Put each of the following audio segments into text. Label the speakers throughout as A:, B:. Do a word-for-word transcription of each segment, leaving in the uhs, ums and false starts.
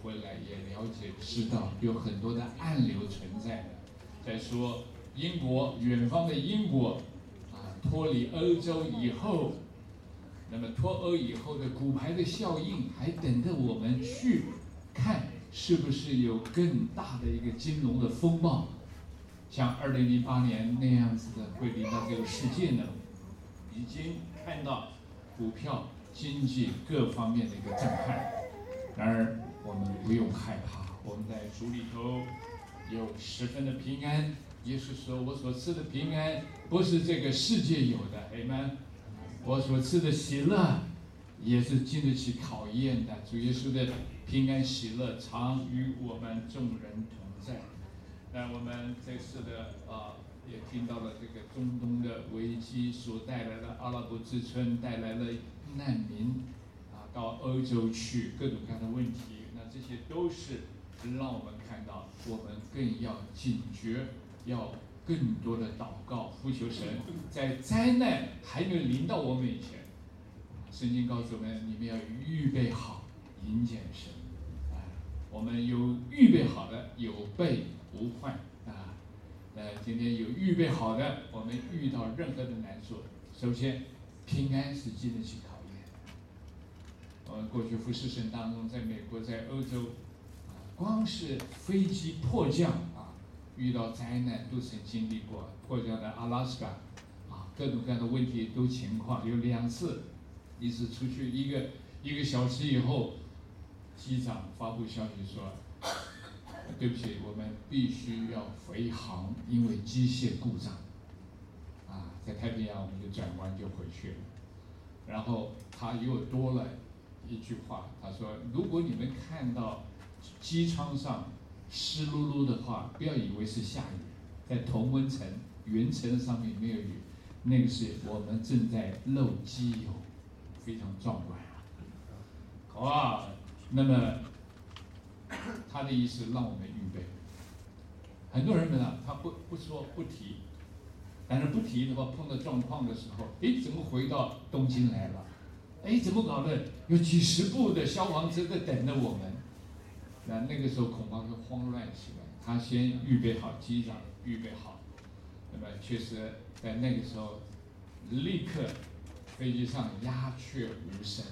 A: 回来也了解知道有很多的暗流存在的。再说英国，远方的英国啊，脱离欧洲以后，那么脱欧以后的骨牌的效应还等着我们去看，是不是有更大的一个金融的风暴，像二零零八年那样子的会临到这个世界呢？已经看到股票、经济各方面的一个震撼。然而我们不用害怕，我们在主里头有十分的平安。耶稣说：“我所赐的平安，不是这个世界有的，阿们。我所赐的喜乐，也是经得起考验的。主耶稣的平安喜乐常与我们众人同在。”那我们这次的啊。也听到了这个中东的危机所带来的阿拉伯之春，带来了难民啊到欧洲去各种各样的问题，那这些都是让我们看到，我们更要警觉，要更多的祷告，呼求神，在灾难还没有临到我们以前，圣经告诉我们，你们要预备好迎接神啊，我们有预备好的，有备无患啊。呃，今天有预备好的，我们遇到任何的难处，首先平安是经得起考验。我们过去服侍神当中，在美国、在欧洲，啊，光是飞机迫降啊，遇到灾难都曾经历过。迫降的阿拉斯加，啊，各种各样的问题都情况有两次，一次出去一个一个小时以后，机长发布消息说。对不起，我们必须要回航，因为机械故障。啊，在太平洋我们就转弯就回去了。然后他又多了一句话，他说：“如果你们看到机舱上湿漉漉的话，不要以为是下雨，在同温层、云层上面没有雨，那个是我们正在漏机油，非常壮观啊！哇，那么。”他的意思让我们预备。很多人呢，他不不说不提，但是不提的话，碰到状况的时候，哎，怎么回到东京来了？哎，怎么搞的？有几十部的消防车在等着我们。那那个时候恐怕会慌乱起来。他先预备好，机长预备好。那么确实在那个时候，立刻飞机上鸦雀无声，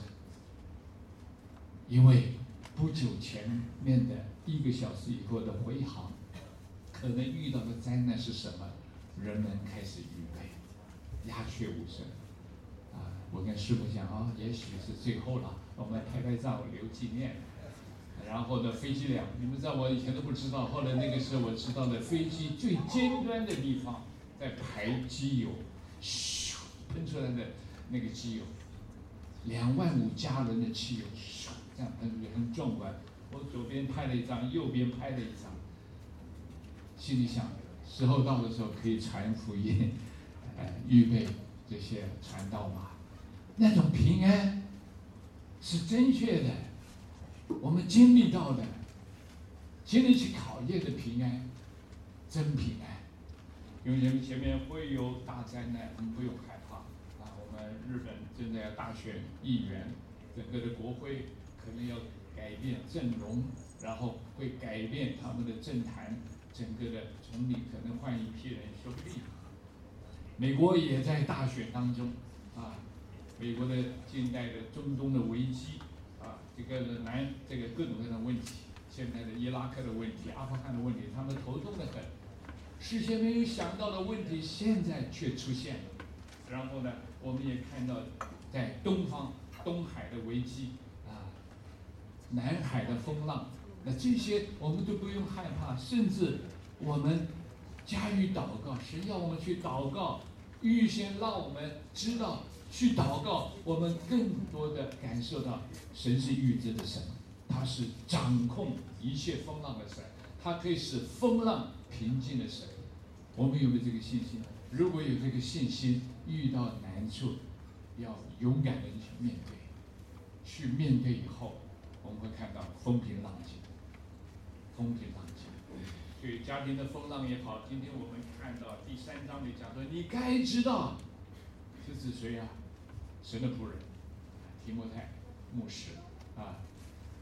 A: 因为。不久前面的一个小时以后的回航，可能遇到的灾难是什么？人们开始预备，鸦雀无声。啊，我跟师傅讲啊，也许是最后了，我们拍拍照留纪念。然后呢，飞机两，你们知道我以前都不知道，后来那个时候我知道的，飞机最尖端的地方在排机油，咻喷出来的那个机油，两万五加仑的汽油，咻。这样很很壮观。我左边拍了一张，右边拍了一张，心里想，时候到的时候可以传福音，呃，预备这些传道嘛。那种平安是正确的，我们经历到的，经得起考验的平安，真平安。因为你们前面会有大灾难，我们不用害怕啊。我们日本正在大选议员，整个的国会。可能要改变阵容，然后会改变他们的政坛，整个的总理可能换一批人，说不定。美国也在大选当中，啊，美国的近代的中东的危机，啊，这个南这个各种各样的问题，现在的伊拉克的问题、阿富汗的问题，他们头痛得很，事先没有想到的问题，现在却出现了。然后呢，我们也看到在东方东海的危机。南海的风浪，那这些我们都不用害怕，甚至我们加以祷告，神要我们去祷告，预先让我们知道去祷告，我们更多的感受到神是预知的神，他是掌控一切风浪的神，他可以使风浪平静的神。我们有没有这个信心？如果有这个信心，遇到难处，要勇敢的去面对，去面对以后。我们会看到风平浪静，风平浪静。对家庭的风浪也好，今天我们看到第三章里讲说，你该知道，是指谁啊？神的仆人，提摩太牧师啊。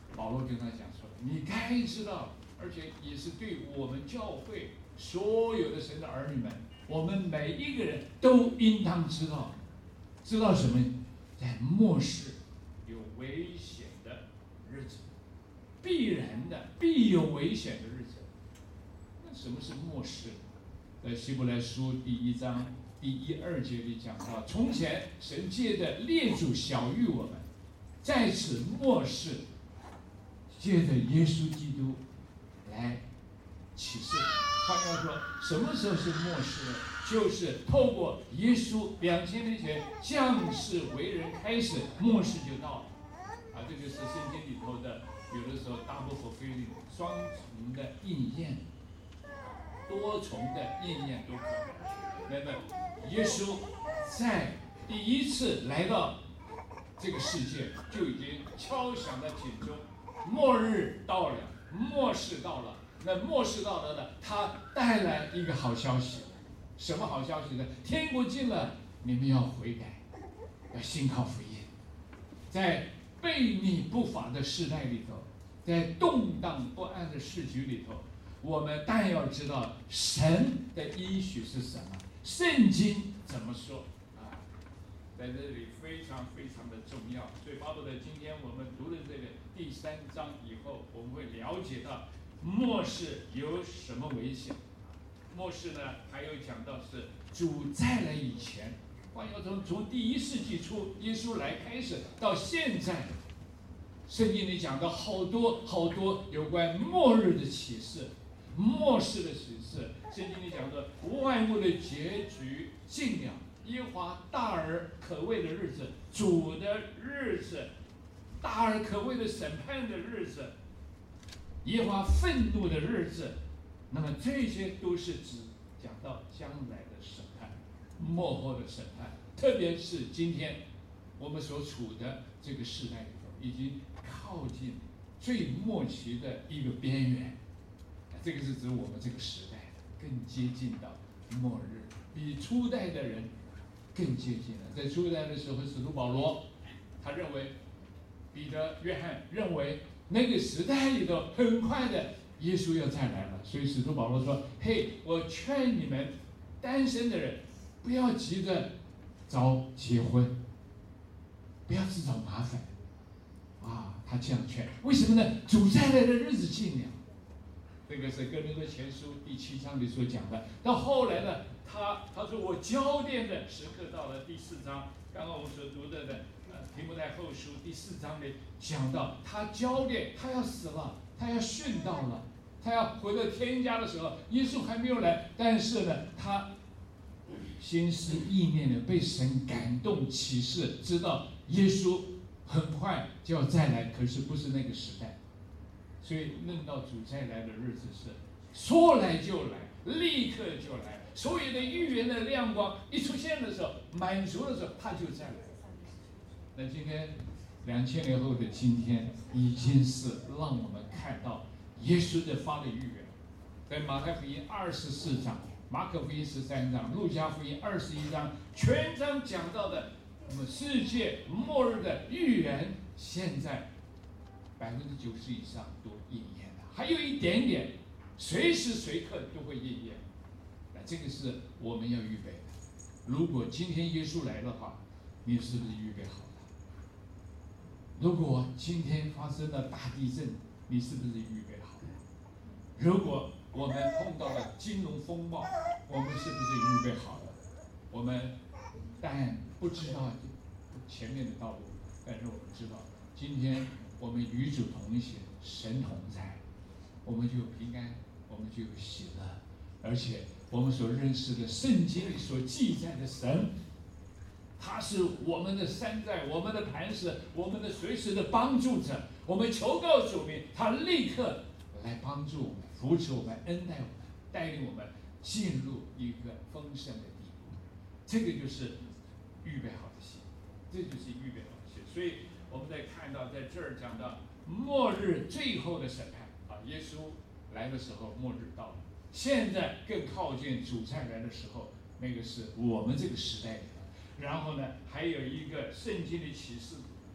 A: 保罗跟他讲说，你该知道，而且也是对我们教会所有的神的儿女们，我们每一个人都应当知道，知道什么？在末世有危险的日子，必然的，必有危险的日子。那什么是末世？在希伯来书第一章第一二节里讲到，从前神借的列祖晓谕我们，在此末世，借着耶稣基督来启示。换句话说，什么时候是末世呢？就是透过耶稣两千年前降世为人开始，末世就到了。啊，这就是圣经里头的，有的时候 double fulfilling 双重的应验，多重的应验都可能。那么，耶稣在第一次来到这个世界，就已经敲响了警钟，末日到了，末世到了。那末世到了呢，他带来一个好消息，什么好消息呢？天国近了，你们要悔改，要信靠福音。在悖逆不法的时代里头，在动荡不安的世局里头，我们但要知道神的应许是什么，圣经怎么说啊？在这里非常非常的重要。所以巴不得今天我们读了这个第三章以后，我们会了解到末世有什么危险。末世呢，还有讲到是主再来以前，换句话说，从第一世纪初耶稣来开始到现在，圣经里讲到好多好多有关末日的启示，末世的启示。圣经里讲的万物的结局近了，耶和华大而可畏的日子，主的日子，大而可畏的审判的日子，耶和华愤怒的日子。那么这些都是指讲到将来的审判，末后的审判。特别是今天我们所处的这个时代里头，已经靠近最末期的一个边缘。这个是指我们这个时代更接近到末日，比初代的人更接近了。在初代的时候，使徒保罗他认为，彼得、约翰认为那个时代里头很快的耶稣要再来了，所以使徒保罗说：“嘿，我劝你们单身的人，不要急着早结婚，不要自找麻烦。”啊，他这样劝，为什么呢？主再来的日子近了。这个是哥林多前书第七章里所讲的。到后来呢，他他说我交奠的时刻到了第四章，刚刚我们所读的的呃提摩太后书第四章里讲到，他交奠，他要死了，他要殉道了，他要回到天家的时候，耶稣还没有来，但是呢，他心思意念的被神感动启示，知道耶稣很快就要再来，可是不是那个时代。所以论到主再来的日子是说来就来，立刻就来，所有的预言的亮光一出现的时候，满足的时候，他就再来。那今天两千年后的今天，已经是让我们看到耶稣的发的预言，在马太福音二十四章、马可福音十三章、路加福音二十一章，全章讲到的我们世界末日的预言，现在百分之九十以上都应验了，还有一点点，随时随刻都会应验。那这个是我们要预备的。如果今天耶稣来的话，你是不是预备好了？如果今天发生了大地震，你是不是预备好了？如果我们碰到了金融风暴，我们是不是预备好了？我们但不知道前面的道路，但是我们知道，今天我们与主同行，神同在，我们就有平安，我们就有喜乐，而且我们所认识的圣经里所记载的神，他是我们的山寨，我们的磐石，我们的随时的帮助者。我们求告主名，他立刻来帮助我们，扶持我们，恩待我们，带领我们进入一个丰盛的地步。这个就是预备好的心，这就是预备好的心。所以我们在看到，在这儿讲到末日最后的审判啊，耶稣来的时候，末日到了。现在更靠近主再来的时候，那个是我们这个时代里的。然后呢，还有一个圣经的启示，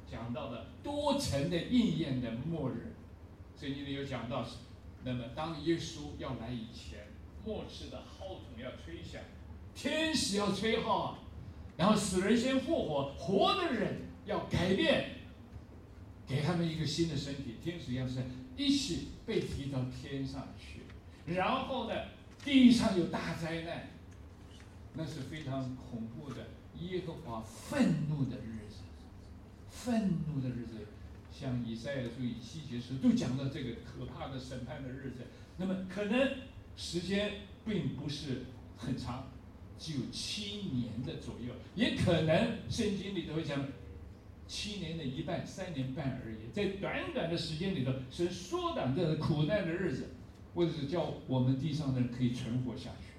A: 讲到的多层的应验的末日。圣经里有讲到，那么当耶稣要来以前，末世的号筒要吹响，天使要吹号，然后死人先复活，活的人要改变，给他们一个新的身体。天使要是一起被提到天上去，然后呢，地上有大灾难，那是非常恐怖的，耶和华愤怒的日子，愤怒的日子。像以赛亚书、以西结书都讲到这个可怕的审判的日子。那么可能时间并不是很长，只有七年的左右，也可能圣经里头会讲七年的一半、三年半而已。在短短的时间里头，是缩短这个苦难的日子，为的是叫我们地上的人可以存活下去。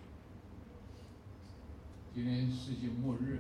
A: 今天世界末日，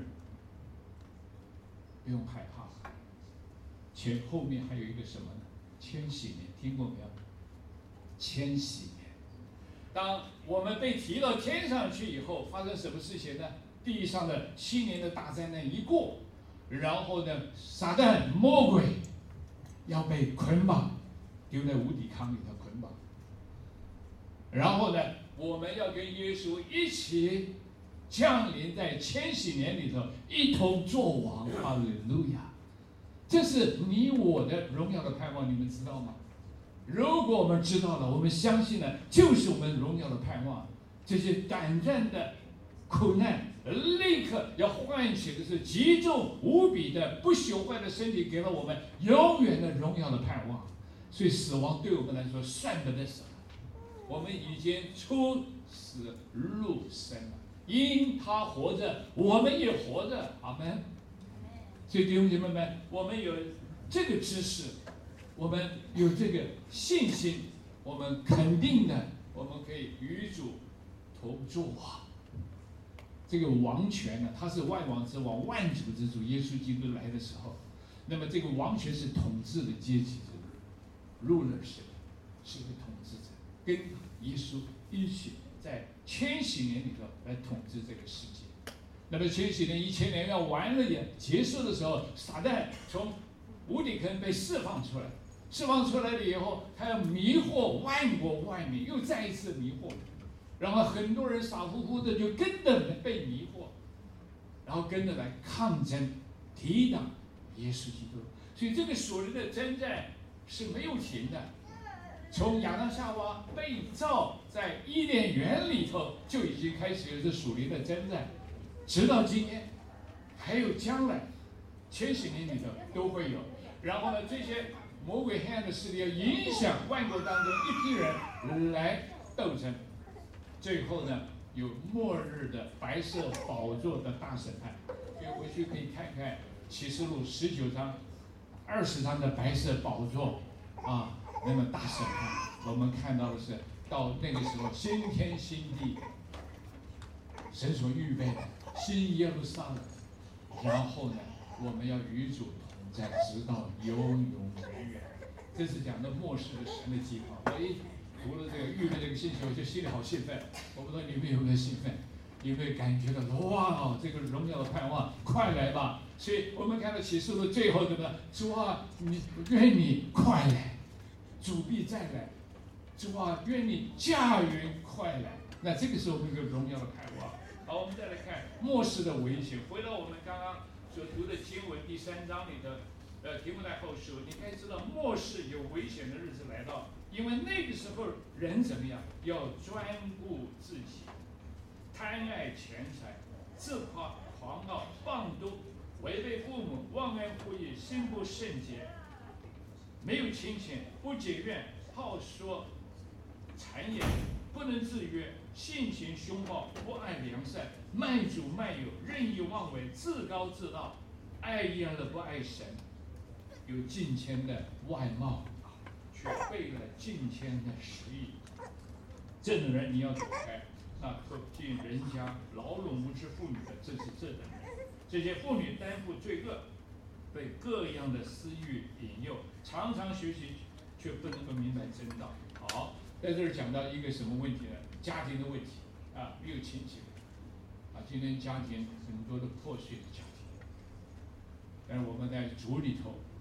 A: 不用害怕。前后面还有一个什么呢？千禧年，听过没有？千禧年，当我们被提到天上去以后，发生什么事情呢？地上的七年的大灾难一过，然后呢，撒旦魔鬼要被捆绑，丢在无底坑里头捆绑。然后呢，我们要跟耶稣一起降临在千禧年里头，一同作王。哈利路亚！这是你我的荣耀的盼望，你们知道吗？如果我们知道了，我们相信了，就是我们荣耀的盼望。这些短暂的苦难，立刻要唤起的是极重无比的不朽坏的身体，给了我们永远的荣耀的盼望。所以死亡对我们来说算不得什么，我们已经出死入生了，因他活着，我们也活着。阿们。所以弟兄姐妹们，我们有这个知识，我们有这个信心，我们肯定的，我们可以与主同作王。这个王权呢，它是万王之王、万主之主。耶稣基督来的时候，那么这个王权是统治的阶级的 rulership， 是个统治者，跟耶稣一起在千禧年里头来统治这个世界。那么千禧年一千年要完了也结束的时候，撒旦从无底坑被释放出来，释放出来了以后，他要迷惑万国万民，又再一次迷惑，然后很多人傻乎乎的就跟着被迷惑，然后跟着来抗争、抵挡耶稣基督。所以这个属灵的征战是没有停的，从亚当夏娃被造在伊甸园里头就已经开始有这属灵的征战。直到今天，还有将来，千禧年里头都会有。然后呢，这些魔鬼黑暗的势力要影响万国当中一批人来斗争，最后呢，有末日的白色宝座的大审判。所以回去可以看看启示录十九章、二十章的白色宝座啊，那么大审判，我们看到的是到那个时候新天新地，神所预备的。新耶路撒冷，然后呢，我们要与主同在，直到永永远远。这是讲的末世的神的计划。我一读了这个预备这个信息，我就心里好兴奋。我不知道你们有没有兴奋，有没有感觉到哇，这个荣耀的盼望，快来吧！所以我们看到启示录最后怎么样？主啊，你愿你快来，主必再来。主啊，愿你驾云快来。那这个是我们一个荣耀的盼望。好，我们再来看末世的危险。回到我们刚刚所读的经文第三章里的，呃，提摩太后书，你该知道末世有危险的日子来到，因为那个时候人怎么样？要专顾自己，贪爱钱财，自夸、狂傲、放毒，违背父母，忘恩负义，心不圣洁，没有亲情，不解怨，好说谗言，不能自约，性情凶暴，不爱良善，卖主卖友，任意妄为，自高自大，爱人而不爱神，有近谦的外貌，却背了近谦的实意。这种人你要躲开，那可见人家劳碌无知妇女的，正是这等人。这些妇女担负罪恶，被各样的私欲引诱，常常学习，却不能够明白真道。好，在这儿讲到一个什么问题呢？家庭的问题啊，没有亲情啊。今天家庭很多的破碎的家庭，但是我们在主里头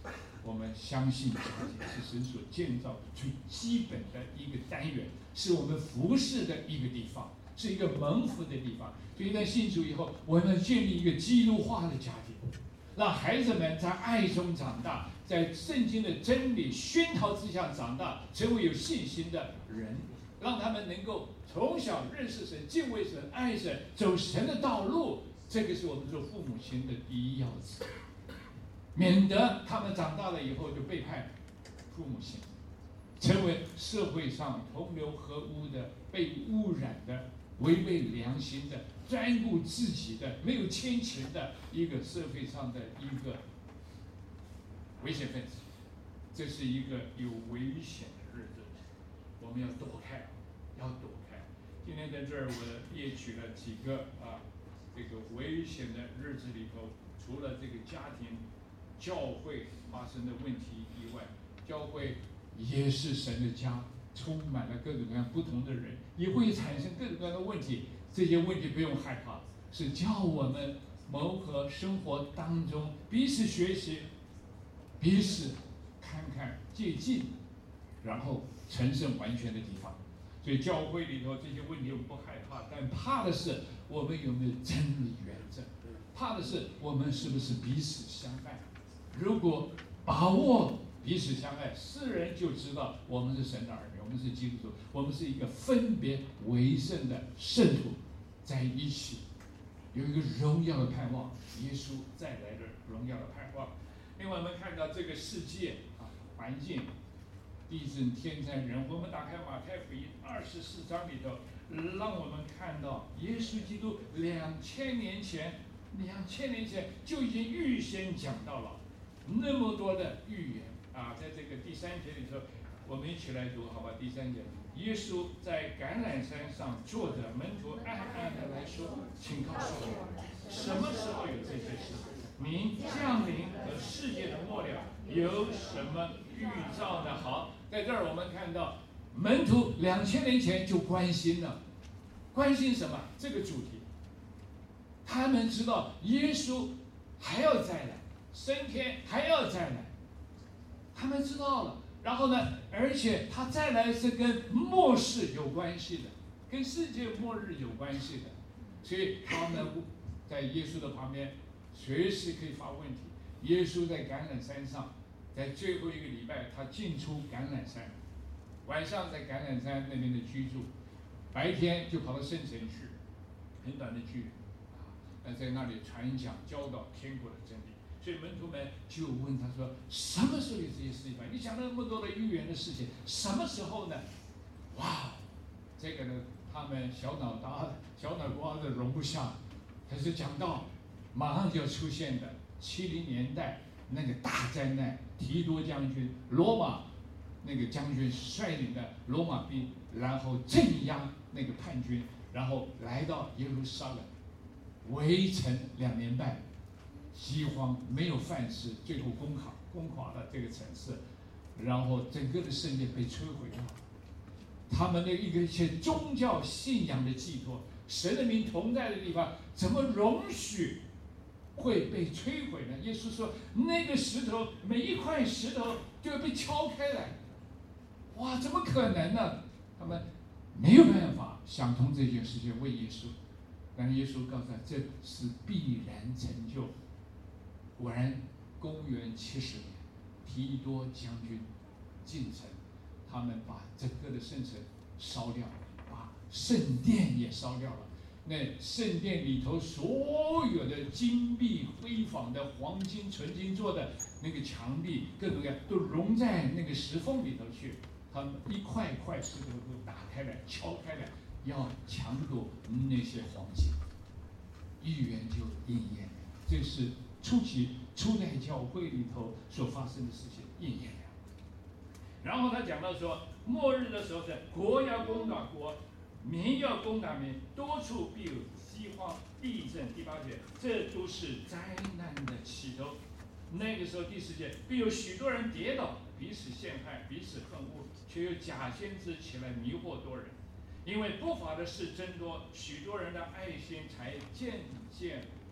A: 我们相信家庭是神所建造最基本的一个单元，是我们服侍的一个地方，是一个蒙福的地方。所以在信主以后，我们建立一个基督化的家庭，让孩子们在爱中长大，在圣经的真理熏陶之下长大，成为有信心的人，让他们能够从小认识神、敬畏神、爱神、走神的道路。这个是我们做父母亲的第一要旨，免得他们长大了以后就背叛父母亲，成为社会上同流合污的、被污染的、违背良心的、专顾自己的、没有亲情的一个社会上的一个危险分子。这是一个有危险的日子，我们要躲开，要躲开。今天在这儿我列举了几个啊，这个危险的日子里头，除了这个家庭、教会发生的问题以外，教会也是神的家，充满了各种各样不同的人，也会产生各种各样的问题。这些问题不用害怕，是叫我们谋合生活当中彼此学习，彼此看看借鉴，然后成圣完全的地方。所以教会里头这些问题我们不害怕，但怕的是我们有没有真理原则，怕的是我们是不是彼此相爱。如果把握彼此相爱，世人就知道我们是神的儿女，我们是基督徒，我们是一个分别为圣的圣徒，在一起有一个荣耀的盼望，耶稣再来的荣耀的盼望。另外我们看到这个世界啊，环境、地震、天灾人祸，我们打开马太福音二十四章里头，让我们看到耶稣基督两千年前，两千年前就已经预先讲到了那么多的预言啊。在这个第三节里头，我们一起来读好吧？第三节，耶稣在橄榄山上坐着，门徒暗暗的来说：“请告诉我，什么时候有这些事？您降临和世界的末了有什么预兆呢？”好，在这儿我们看到门徒两千年前就关心了，关心什么？这个主题。他们知道耶稣还要再来，升天还要再来，他们知道了。然后呢，而且他再来是跟末世有关系的，跟世界末日有关系的，所以他们在耶稣的旁边随时可以发问题。耶稣在橄榄山上，在最后一个礼拜，他进出橄榄山，晚上在橄榄山那边的居住，白天就跑到圣城去，很短的距离啊，在那里传讲教导天国的真理。所以门徒们就问他说：“什么时候有这些事情？你讲了那么多的预言的事情，什么时候呢？”哇，这个呢，他们小脑瓜小脑瓜子容不下，可是讲到马上就要出现的七零年代那个大灾难，提多将军、罗马那个将军率领的罗马兵，然后镇压那个叛军，然后来到耶路撒冷，围城两年半。饥荒，没有饭吃，最后攻垮攻垮了这个城市，然后整个的圣殿被摧毁了。他们的一个一些宗教信仰的寄托，神的名同在的地方，怎么容许会被摧毁呢？耶稣说，那个石头，每一块石头就要被敲开来。哇，怎么可能呢？他们没有办法想通这件事情，问耶稣。但是耶稣告诉他，这是必然成就。果然，公元七十年，提多将军进城，他们把整个的圣城烧掉了，把圣殿也烧掉了。那圣殿里头所有的金碧辉煌的黄金、纯金做的那个墙壁，各种各样都融在那个石缝里头去。他们一块一块石头都打开来、敲开来，要抢夺那些黄金。预言就应验了，这是初期初代教会里头所发生的事情应验了。然后他讲到说，末日的时候是国要攻打国，民要攻打民，多处必有饥荒、地震。第八节，这都是灾难的起头。那个时候第十节，必有许多人跌倒，彼此陷害，彼此恨恶，却有假先知起来迷惑多人。因为不法的事增多，许多人的爱心才渐渐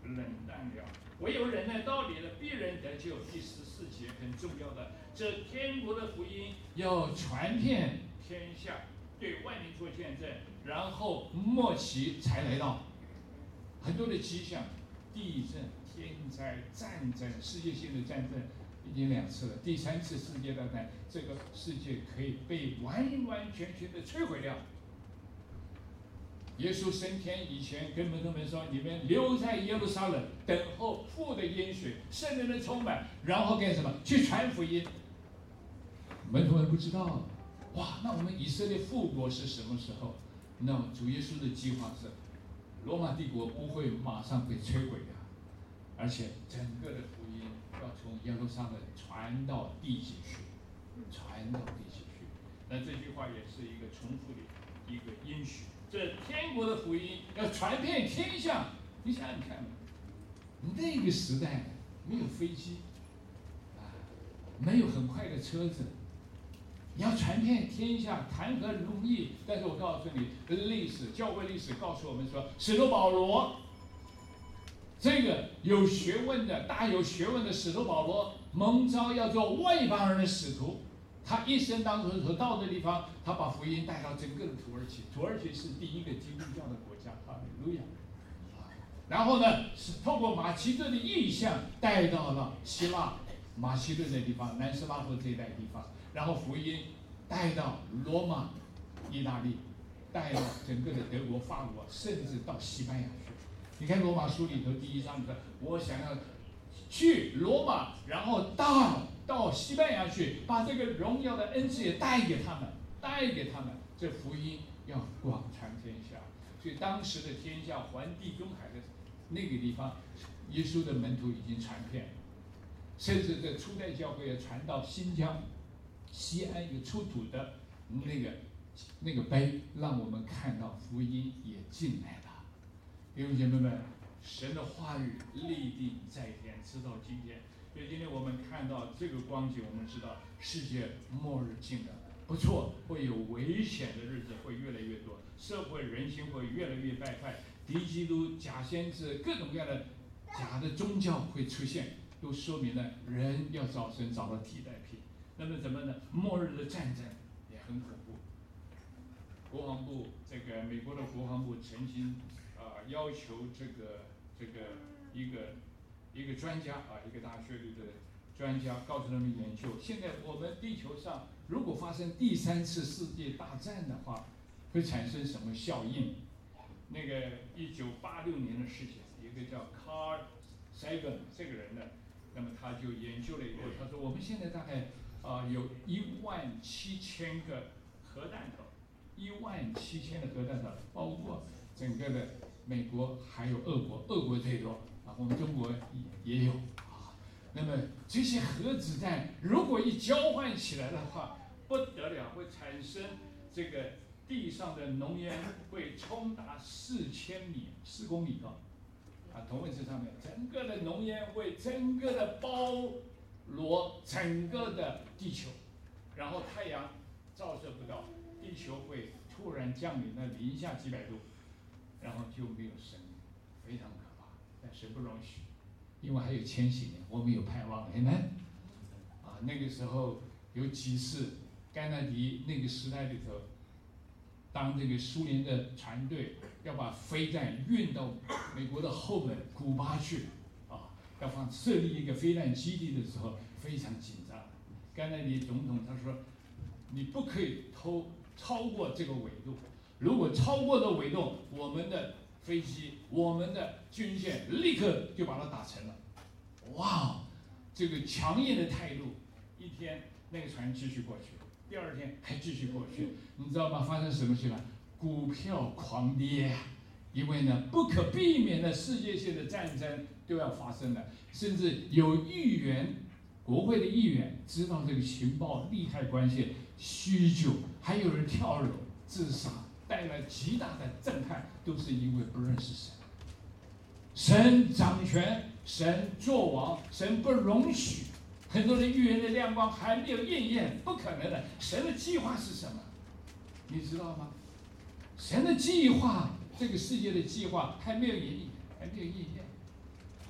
A: 冷淡了。唯有忍耐到底了，必然得救。第十四节很重要的，这天国的福音要传遍天下，对万民做见证，然后末期才来到。很多的迹象，地震、天灾、战争，世界性的战争已经两次了，第三次世界大战，这个世界可以被完完全全的摧毁掉。耶稣升天以前跟门徒们说：“你们留在耶路撒冷，等候父的应许，圣灵的充满，然后干什么？去传福音。”门徒们不知道，哇，那我们以色列复国是什么时候？那主耶稣的计划是，罗马帝国不会马上被摧毁的，而且整个的福音要从耶路撒冷传到地极去，传到地极去。那这句话也是一个重复的一个应许。这天国的福音要传遍天下，你想想看，那个时代没有飞机，啊，没有很快的车子，你要传遍天下，谈何容易？但是我告诉你，历史教会历史告诉我们说，使徒保罗，这个有学问的、大有学问的使徒保罗，蒙召要做外邦人的使徒。他一生当中所到的地方，他把福音带到整个的土耳其。土耳其是第一个基督教的国家，哈利路亚。然后呢，是透过马其顿的意象带到了希腊、马其顿的地方，南斯拉夫这一带地方。然后福音带到罗马、意大利，带到整个的德国、法国，甚至到西班牙去。你看罗马书里头第一章说，我想要去罗马，然后到。到西班牙去，把这个荣耀的恩赐也带给他们，带给他们，这福音要广传天下。所以当时的天下环地中海的那个地方，耶稣的门徒已经传遍，甚至在初代教会也传到新疆、西安有出土的那个那个碑，让我们看到福音也进来了。弟兄姐妹们，神的话语立定在天，直到今天。所以今天我们看到这个光景，我们知道世界末日近了，不错，会有危险的日子会越来越多，社会人心会越来越败坏，敌基督、假先知、各种各样的假的宗教会出现，都说明了人要找神找到替代品。那么怎么呢？末日的战争也很恐怖。国防部这个美国的国防部曾经啊、呃、要求这个这个一个。一个专家啊，一个大学里的专家告诉他们研究，现在我们地球上如果发生第三次世界大战的话，会产生什么效应？那个一九八六年的事情，一个叫 Carl Sagan 这个人呢，那么他就研究了以后，他说我们现在大概啊、呃、有一万七千个核弹头，一万七千的核弹头，包括整个的美国还有俄国，俄国最多。啊，我们中国也也有啊。那么这些核子弹如果一交换起来的话，不得了，会产生这个地上的浓烟会冲达四千米、四公里高。啊，同位置上面，整个的浓烟会整个的包罗整个的地球，然后太阳照射不到，地球会突然降临了零下几百度，然后就没有生命，非常可怕。但是不容许，因为还有千禧年，我们有盼望。你们啊，那个时候有几次甘乃迪那个时代里头，当这个苏联的船队要把飞弹运到美国的后门古巴去，啊，要放设立一个飞弹基地的时候，非常紧张。甘乃迪总统他说，你不可以偷超过这个纬度，如果超过了纬度，我们的飞机，我们的军舰立刻就把它打沉了。哇，这个强硬的态度，一天那个船继续过去，第二天还继续过去，你知道吗？发生什么事了？股票狂跌，因为呢不可避免的世界性的战争都要发生了，甚至有议员，国会的议员知道这个情报利害关系，酗酒，还有人跳楼自杀。带来极大的震撼，都是因为不认识神。神掌权，神作王，神不容许。很多人预言的亮光还没有应验，不可能的。神的计划是什么？你知道吗？神的计划，这个世界的计划还没有应验，还没有应验。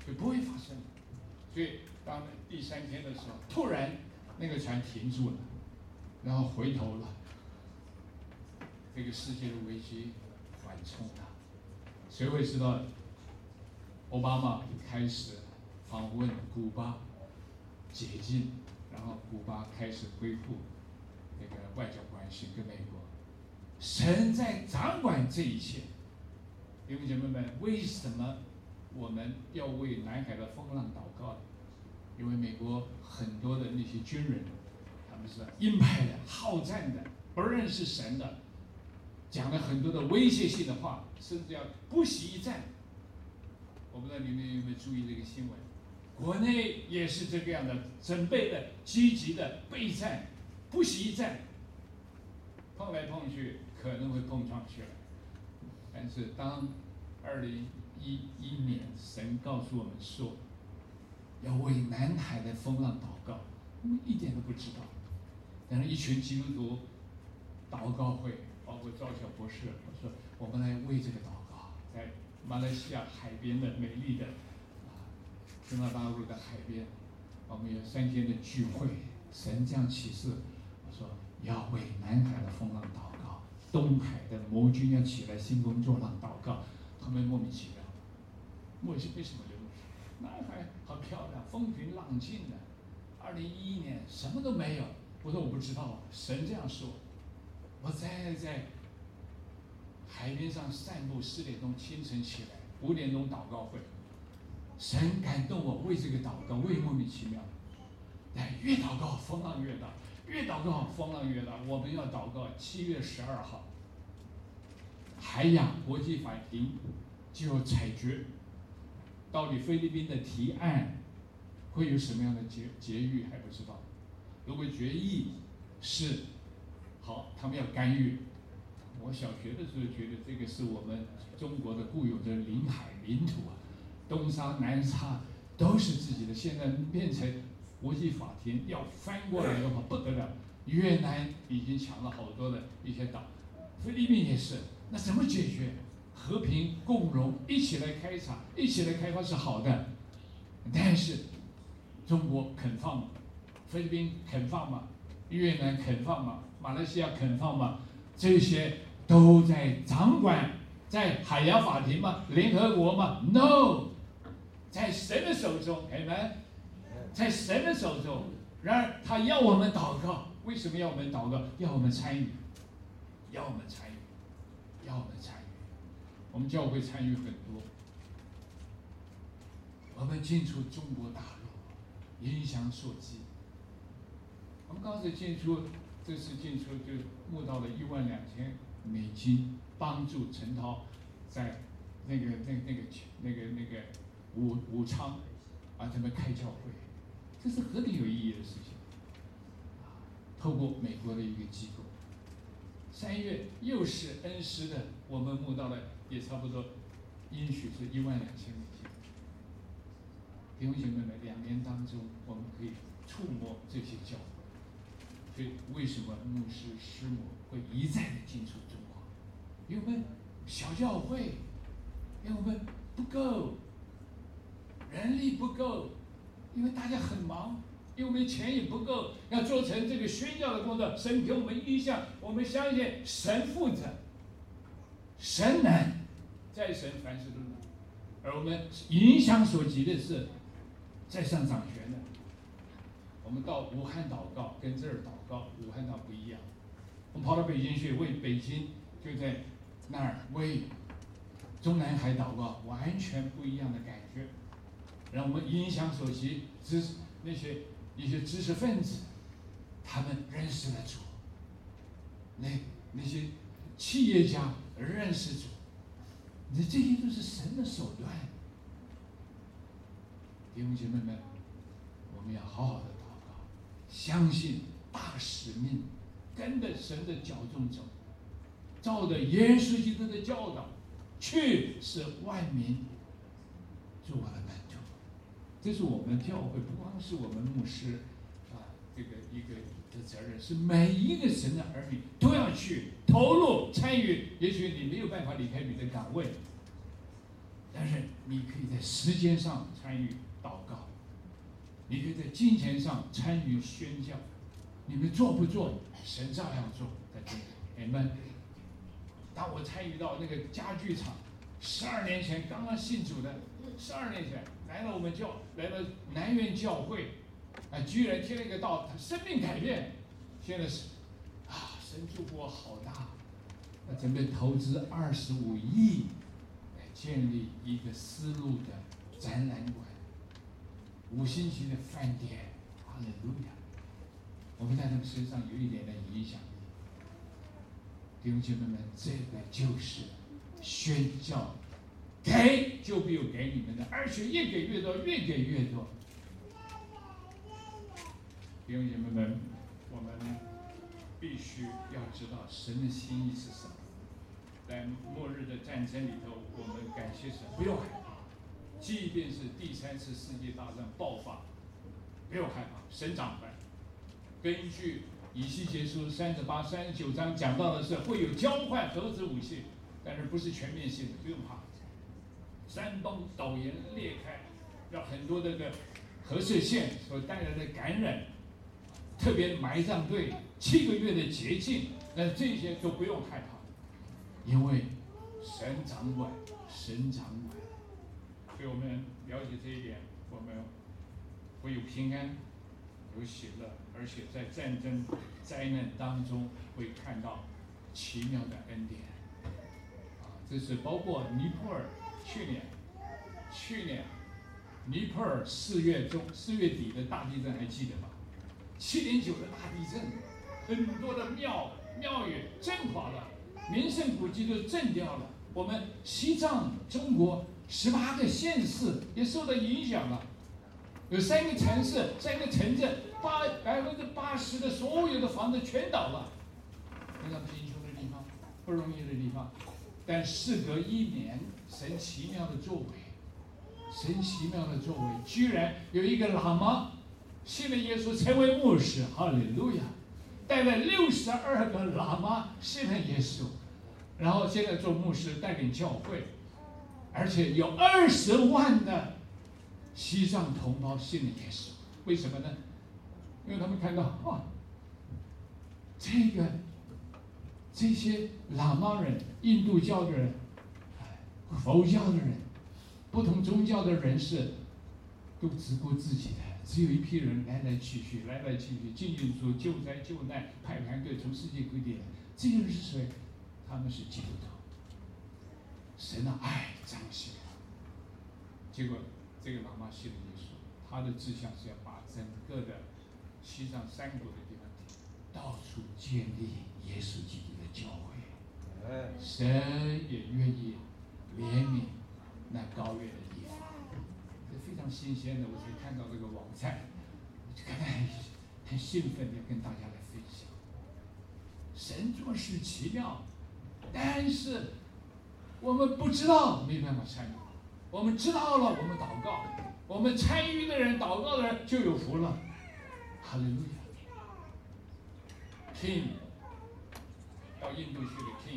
A: 就不会发生。所以当第三天的时候，突然那个船停住了，然后回头了，这个世界的危机缓冲了。谁会知道？奥巴马开始访问古巴，解禁，然后古巴开始恢复那个外交关系跟美国。神在掌管这一切。弟兄姐妹们，为什么我们要为南海的风浪祷告？因为美国很多的那些军人，他们是鹰派的、好战的、不认识神的，讲了很多的威胁性的话，甚至要不惜一战。我不知道你们有没有注意这个新闻？国内也是这个样的，准备的、积极的备战，不惜一战，碰来碰去可能会碰撞起来。但是当二零一一年神告诉我们说，要为南海的风浪祷告，我们一点都不知道。但是一群基督徒祷告会，包括赵小博士，我说我们来为这个祷告，在马来西亚海边的美丽的啊，中国大陆的海边，我们有三天的聚会，神这样启示，我说要为南海的风浪祷告，东海的魔军要起来兴风作浪祷告，他们莫名其妙，为什为什么就南海好漂亮，风平浪静的，二零一一年什么都没有，我说我不知道啊，神这样说，我在在。海边上散步，四点钟清晨起来，五点钟祷告会，神感动我为这个祷告，为莫名其妙，哎，越祷告风浪越大，越祷告风浪越大。我们要祷告七月十二号，海雅国际法庭就要裁决，到底菲律宾的提案会有什么样的结结语还不知道。如果决议是好，他们要干预。我小学的时候觉得这个是我们中国的固有的领海领土啊，东沙南沙都是自己的，现在变成国际法庭要翻过来的话不得了。越南已经抢了好多的一些岛，菲律宾也是，那怎么解决？和平共荣，一起来开采，一起来开发是好的，但是中国肯放吗？菲律宾肯放吗？越南肯放吗？马来西亚肯放吗？这些都在掌管，在海洋法庭吗？联合国吗 ？No， 在神的手中，你们，在神的手中。然而他要我们祷告，为什么要我们祷告？要我们参与，要我们参与，要我们参与。我们教会参与很多，我们进出中国大陆，影响所及。我们刚才进出。这次进出就募到了一万两千美金，帮助陈涛在那个那那个那个那个武武昌啊，他们开教会，这是何等有意义的事情啊！透过美国的一个机构，三月又是恩师的，我们募到了也差不多，应许是一万两千美金。弟兄姐妹们，两年当中我们可以触摸这些教会。所以，为什么牧师师母会一再的进出中国？因为我们小教会，因为我们不够，人力不够，因为大家很忙，因为我们钱也不够，要做成这个宣教的工作。神给我们意向，我们相信神负责，神能，在神凡事都能，而我们影响所及的是在上掌权的。我们到武汉祷告，跟这儿祷告，武汉岛不一样。我们跑到北京去，为北京就在那儿为中南海祷告，完全不一样的感觉。让我们影响所及，知识那些一些知识分子，他们认识了主；那那些企业家认识主，你这些都是神的手段。弟兄姐妹们，我们要好好的。相信大使命，跟着神的脚中走，照着耶稣基督的教导去，使万民做我的门徒。这是我们教会，不光是我们牧师啊，这个一个的责任，是每一个神的儿女都要去投入参与。也许你没有办法离开你的岗位， 但是你可以在时间上参与祷告，你可以在金钱上参与宣教。你们做不做？神照样做，在这里。你们，当我参与到那个家具厂，十二年前刚刚信主的，十二年前来了我们教，来了南苑教会，啊，居然听了一个道，他生命改变。现在是，啊，神祝福我好大，他准备投资二十五亿，来建立一个丝路的展览馆，五星级的饭店，哈利路亚！我们在他们身上有一点的影响力。弟兄姐妹们，这个就是宣教，给就必有给你们的，而且越给越多，越给越多。弟兄姐妹们，我们必须要知道神的心意是什么。在末日的战争里头，我们感谢神，不用害怕，即便是第三次世界大战爆发，不用害怕，神掌管。根据以西结书三十八、三十九章讲到的是会有交换核子武器，但是不是全面性的，不用怕。山崩陡岩裂开，让很多那个核射线所带来的感染，特别埋葬队七个月的洁净，那这些都不用害怕，因为神掌管，神掌管。所以我们了解这一点，我们会有平安，有喜乐。而且在战争灾难当中会看到奇妙的恩典，啊，这是包括尼泊尔去年，去年尼泊尔四月中四月底的大地震还记得吧？七点九的大地震，很多的庙庙宇震垮了，名胜古迹都震掉了。我们西藏中国十八个县市也受到影响了。有三个城市，三个城镇，八百分之八十的所有的房子全倒了。非常贫穷的地方，不容易的地方，但事隔一年，神奇妙的作为，神奇妙的作为，居然有一个喇嘛信了耶稣，成为牧师，哈利路亚！带了六十二个喇嘛信了耶稣，然后现在做牧师，带领教会，而且有二十万的西藏同胞信了耶稣，为什么呢？因为他们看到啊，这个这些喇嘛人、印度教的人、佛教的人、不同宗教的人士，都只顾自己的，只有一批人来来去去，来来去去，进进出出，救灾救难，派团队从世界各地来。这些人是谁？他们是基督徒。神的爱彰显了，结果。这个喇嘛信了耶稣，他的志向是要把整个的西藏山谷的地方到处建立耶稣基督的教会。神也愿意怜悯那高远的地方，这非常新鲜的。我才看到这个网站，我就感到很很兴奋的跟大家来分享。神做事奇妙，但是我们不知道，没办法参与。我们知道了，我们祷告，我们参与的人、祷告的人就有福了。哈利路亚 ！King 到印度去的 King，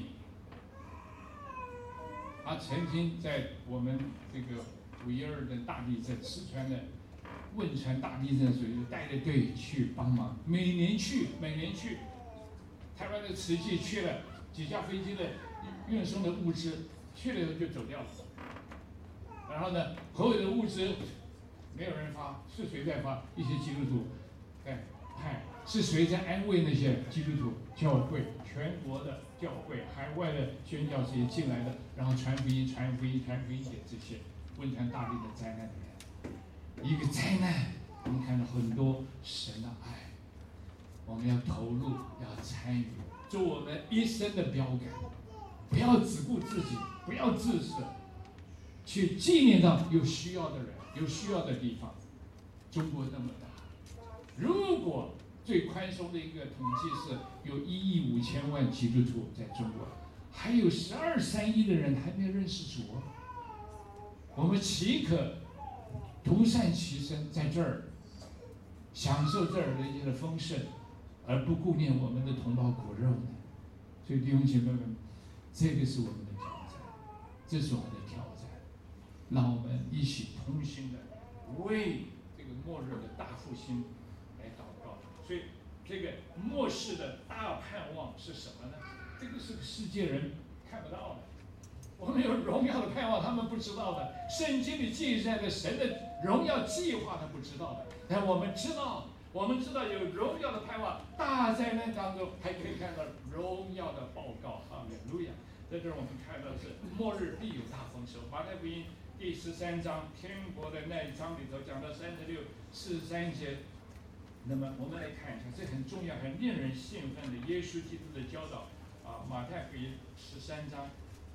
A: 他曾经在我们这个五一二的大地震、四川的汶川大地震的时候，就带着队去帮忙，每年去，每年去。台湾的慈济去了几架飞机的运送的物资，去了以后就走掉了。然后呢，所有的物资没有人发，是谁在发？一些基督徒在派，是谁在安慰那些基督徒？教会，全国的教会，海外的宣教士也进来的，然后传福音、传福音、传福音给这些汶川大地的灾难的人。一个灾难，我们看到很多神的爱，我们要投入，要参与，做我们一生的标杆，不要只顾自己，不要自私。去纪念到有需要的人，有需要的地方。中国那么大，如果最宽松的一个统计是有一亿五千万基督徒在中国，还有十二三亿的人还没有认识主，我们岂可独善其身，在这儿享受这儿的一些的丰盛，而不顾念我们的同胞骨肉呢？所以弟兄姐妹们，这个是我们的挑战，这是我们的挑战。 让我们一起同心的为这个末日的大复兴来祷告。所以这个末世的大盼望是什么呢？这个是世界人看不到的。我们有荣耀的盼望，他们不知道的。圣经里记载的神的荣耀计划，他不知道的。但我们知道，我们知道有荣耀的盼望。大灾难当中还可以看到荣耀的报告。哈利路亚！在这儿我们看到是末日必有大丰收。马太福音第十三章天国的那一章里头讲到三十六、四十三节。那么我们来看一下，这很重要、很令人兴奋的耶稣基督的教导啊，马太福音十三章。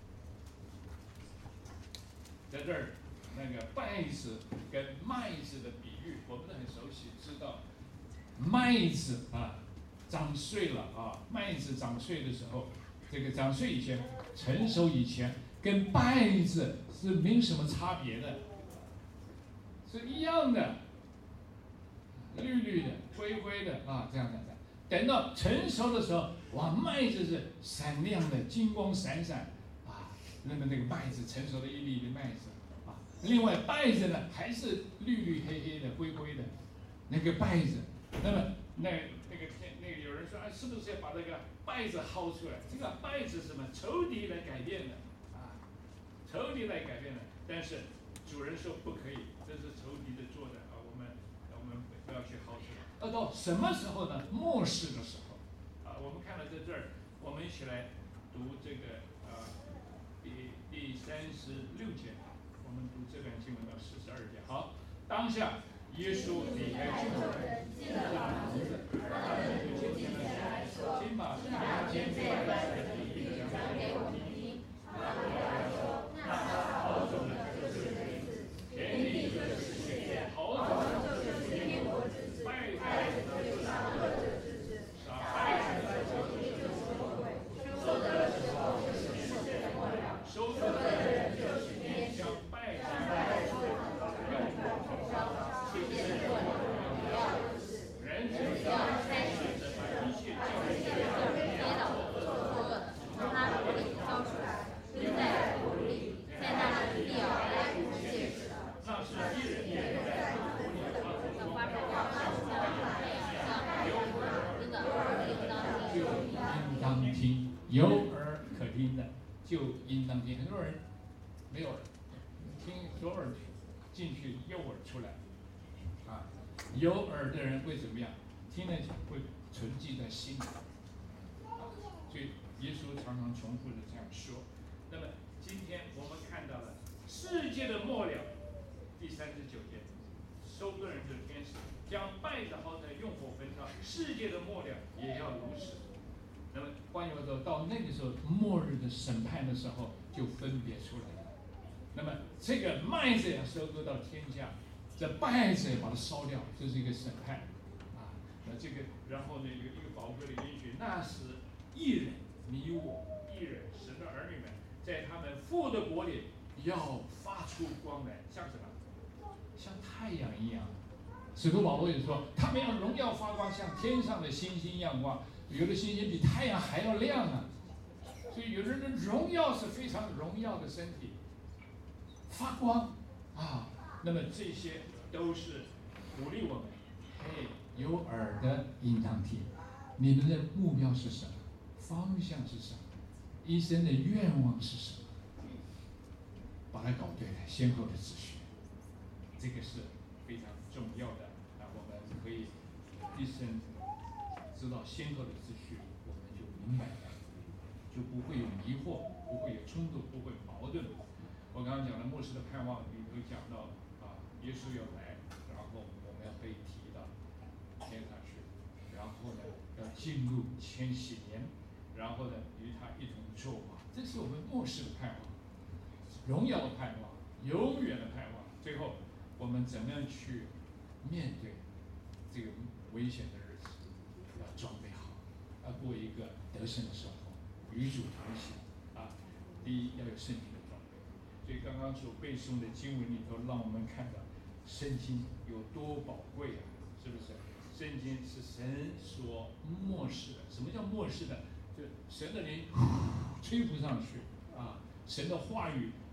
A: 在这儿，那个稗子跟麦子的比喻，我们都很熟悉，知道麦子啊长穗了啊，麦子长穗的时候，这个长穗以前成熟以前，跟稗子是没什么差别的，是一样的，绿绿的、灰灰的啊，这样的。等到成熟的时候，哇，麦子是闪亮的、金光闪闪啊。那么那个麦子成熟的一粒粒麦子啊，另外稗子呢还是绿绿黑黑的、灰灰的，那个稗子。那么那那个天那个有人说，哎，是不是要把那个稗子薅出来？这个稗子是什么？仇敌来改变的啊，仇敌来改变的。但是主人说不可以，这是仇敌的做的啊，我们我们不要去薅出来。要到什么时候呢？末世的时候啊，我们看到在这儿，我们一起来读这个啊。第第三十六节，我们读这段经文到四十二节。好，当下耶稣离开众人，进了房子，他们就进了来说：“请把天这个的比喻讲给我们听。”他回答说：“那好种的就是雷子，田地就是血液，好种就是天国之子，稗子就是上恶者之子，撒稗子的就是魔鬼，收的时候就是收割的人就是天将稗子带出来，用火烧，其实做你要的事。人只要开始的把一切叫人跌倒做作恶的，从他口里挑出来，丢在土里，在那里必要哀哭切齿。那是一人也在土里发出光，像太阳一样。有耳应当听，有耳可听的。就应当听，很多人没有耳，听左耳进去，右耳出来，啊，有耳的人会怎么样？听了会存记在心里，啊，所以耶稣常常重复的这样说。那么今天我们看到了世界的末了，第三十九节，收割人就是天使，将稗子薅出来，用火焚烧，世界的末了也要如此。那么换句话说，到那个时候，末日的审判的时候就分别出来了。那么这个麦子要收割到天下，这稗子也把它烧掉，这是一个审判啊。那这个，然后呢，有一个宝贵的应许，那时义人，你我义人，神的儿女们，在他们父的国里要发出光来，像什么？像太阳一样。使徒保罗也说，他们要荣耀发光，像天上的星星一样光。有的星星比太阳还要亮啊，所以有的人的荣耀是非常荣耀的身体，发光啊。那么这些都是鼓励我们，哎，有耳的应当听。你们的目标是什么？方向是什么？一生的愿望是什么？把它搞对了，先后的秩序，这个是非常重要的啊。我们可以一生知道先后的秩序，我们就明白了，就不会有迷惑，不会有冲突，不会矛盾。我刚刚讲的末世的盼望里头讲到啊，耶稣要来，然后我们要被提到天上去，然后呢要进入千禧年，然后呢与他一同作王，这是我们末世的盼望，荣耀的盼望，永远的盼望。最后我们怎么样去面对这个危险的日子？要装备好，要过一个得胜的生活，与主同行啊！第一要有圣经的装备，所以刚刚所背诵的经文里头，让我们看到圣经有多宝贵啊！是不是？圣经是神所漠视的。什么叫漠视的？就神的灵吹不上去啊！神的话语啊，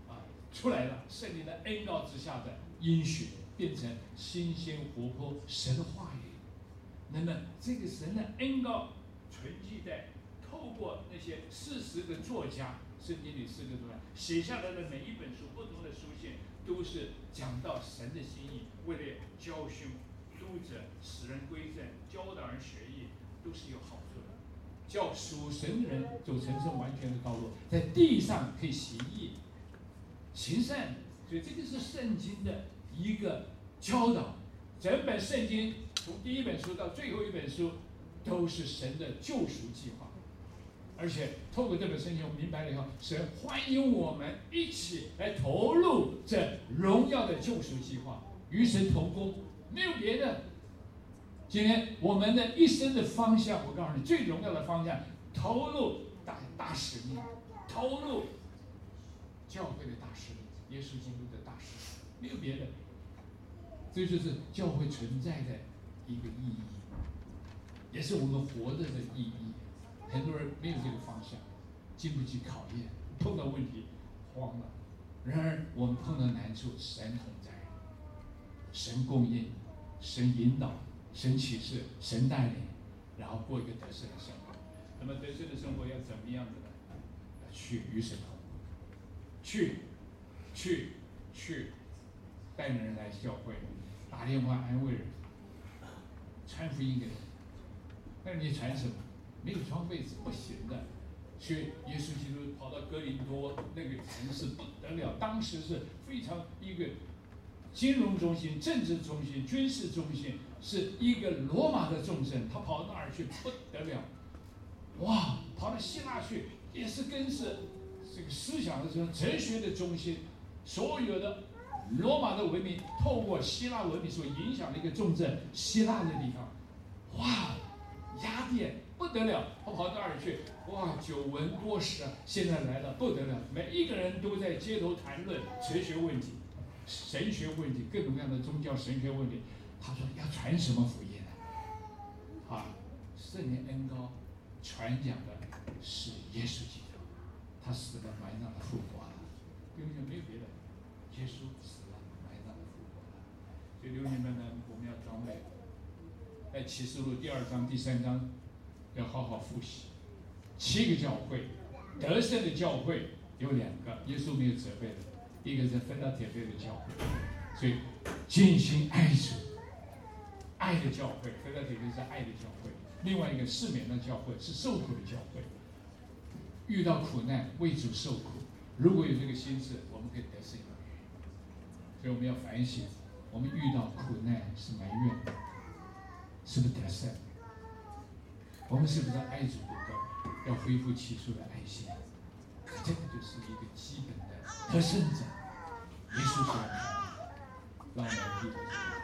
A: 出来了，圣灵的恩膏之下的应许变成新鲜活泼神的话语。那么这个神的恩膏存记在透过那些四十个作家，圣经里四个作家写下来的每一本书，不同的书信都是讲到神的心意，为了教训、督责、使人归正、教导人学艺，都是有好处的，叫属神的人走成圣完全的道路，在地上可以行义、行善。所以这个是圣经的一个教导。整本圣经从第一本书到最后一本书，都是神的救赎计划。而且透过这本圣经，我明白了以后，神欢迎我们一起来投入这荣耀的救赎计划，与神同工，没有别的。今天我们的一生的方向，我告诉你，最荣耀的方向，投入大大使命，投入教会的大使命，耶稣基督的大使命，没有别的。这就是教会存在的一个意义，也是我们活着的意义。很多人没有这个方向，经不起考验，碰到问题慌了。然而我们碰到难处，神同在，神供应，神引导，神启示，神带领，然后过一个得胜的生活。那么得胜的生活要怎么样子呢？要去与神同工，去，去，去，带领人来教会，打电话安慰人，传福音给人。但是你传什么？没有装备是不行的。所以耶稣基督跑到哥林多那个城市不得了，当时是非常一个金融中心、政治中心、军事中心，是一个罗马的重镇。他跑到那儿去不得了，哇，跑到希腊去也是更是这个思想的这种哲学的中心，所有的罗马的文明透过希腊文明所影响的一个重镇，希腊的地方，哇，雅典不得了，他跑到那儿去，哇，久闻多识啊！现在来了不得了，每一个人都在街头谈论哲学问题、神学问题、各种各样的宗教神学问题。他说要传什么福音呢？啊，圣灵恩膏传讲的是耶稣基督，他死了、埋葬了、复活了，根本没有别的，耶稣死了、埋葬了、复活了。所以弟兄们呢，我们要装备。在启示录第二章、第三章要好好复习。七个教会，得胜的教会有两个，耶稣没有责备的，一个是芬拉铁菲的教会，所以尽心爱主，爱的教会，芬拉铁菲是爱的教会；另外一个世冕的教会是受苦的教会，遇到苦难为主受苦。如果有这个心志，我们可以得胜有余。所以我们要反省，我们遇到苦难是埋怨，是不是得胜？我们是不是爱主不够，要恢复起初的爱心？这个就是一个基本的得胜者。耶稣说：“让我们低头。”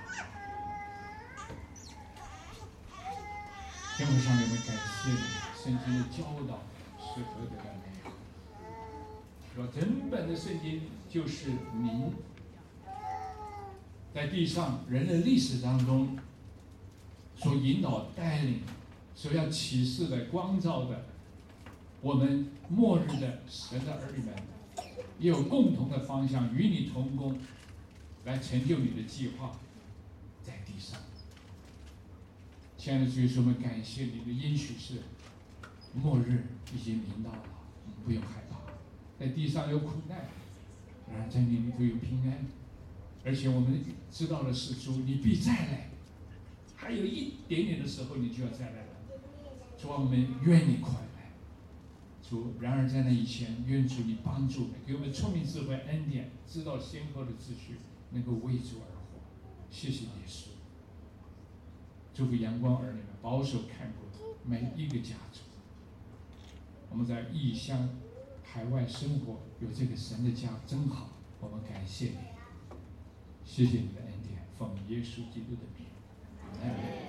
A: 天父上帝，我们感谢你，圣经的教导是何等的美好。说整本的圣经就是您在地上人类历史当中所引导带领。所要启示的、光照的，我们末日的神的儿女们，也有共同的方向，与你同工，来成就你的计划，在地上。亲爱的主耶稣，我们感谢你的应许是，末日已经临到了，我们不用害怕。在地上有苦难，然而在你里头有平安，而且我们知道的是主，你必再来，还有一点点的时候，你就要再来了。主啊，我们愿你快来，主。然而在那以前，愿主你帮助我们，给我们聪明智慧恩典，知道先后的秩序，能够为主而活。谢谢耶稣，祝福阳光儿女们保守看顾每一个家族。我们在异乡、海外生活，有这个神的家真好，我们感谢你，谢谢你的恩典，奉耶稣基督的名，阿门。